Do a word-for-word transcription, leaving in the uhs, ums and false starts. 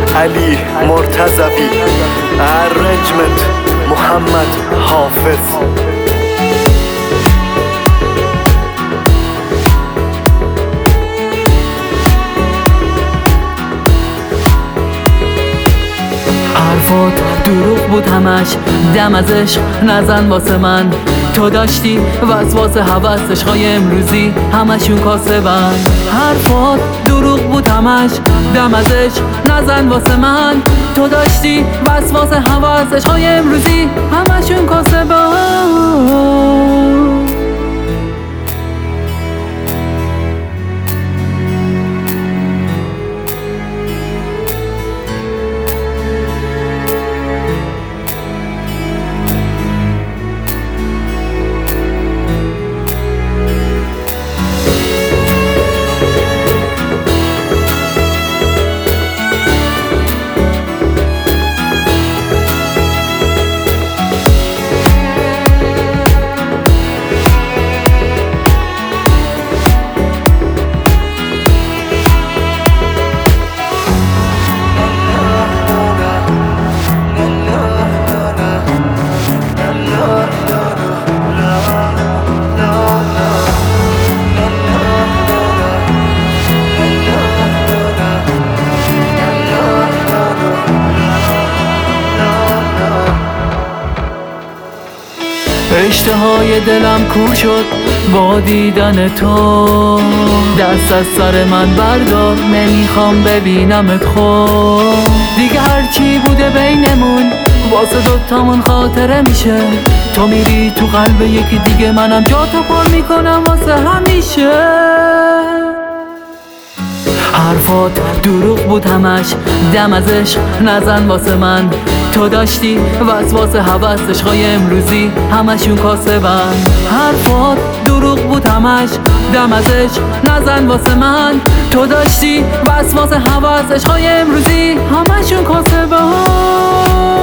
علی مرتضوی، ارنجمنت محمد حافظ. حرفات دروغ بود همش، دم از عشق نزن واسه من. تو داشتی وسواس هوس، عشقای امروزی همشون کاسبن. حرفات دروغ بود همش، دم از عشق نزن واسه من. تو داشتی وسواس هوس، عشقای امروزی همشون کاسبن. اشتهای دلم کور شد با دیدن تو، دست از سر من بردار نمیخوام ببینمت خود دیگه. هرچی بوده بینمون واسه دوتامون خاطره میشه. تو میری تو قلب یکی دیگه، منم جا تو پر میکنم واسه همیشه. حرفات دروغ بود همش، دم از عشق نزن واسه من. تو داشتی وسواس هوس، عشقای امروزی همشون کاسبن. حرفات دروغ بود همش، دم از عشق نزن واسه من. تو داشتی وسواس هوس، عشقای امروزی همشون کاسبن.